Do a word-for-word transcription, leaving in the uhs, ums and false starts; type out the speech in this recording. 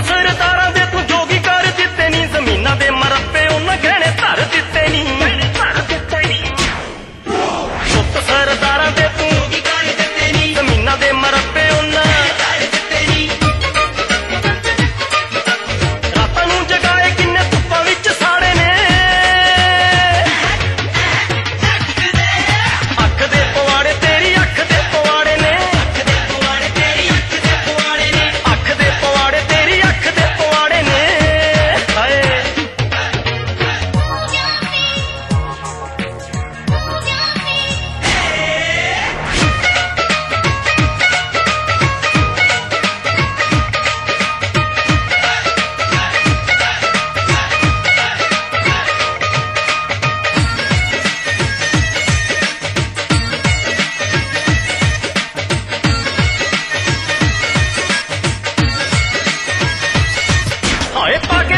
सरदारां दे तू जोगी कर दित्ते नी, जमीनां दे मरब्बे उन्हां गहणे धर दित्ते नी। पुत्त सरदारां दे तू जोगी कर दित्ते नी, जमीनां दे मरब्बे उन्हां धर दित्ते नी। रातां नूं जगाए किन्ने धुप्पां विच साड़े ने, अख दे पवाड़े तेरी अख दे पवाड़े ने, अख दे पवाड़े तेरी अख दे पवाड़े ने, अख दे पवाड़े तेरी अख दे पवाड़े ने। हाय हाय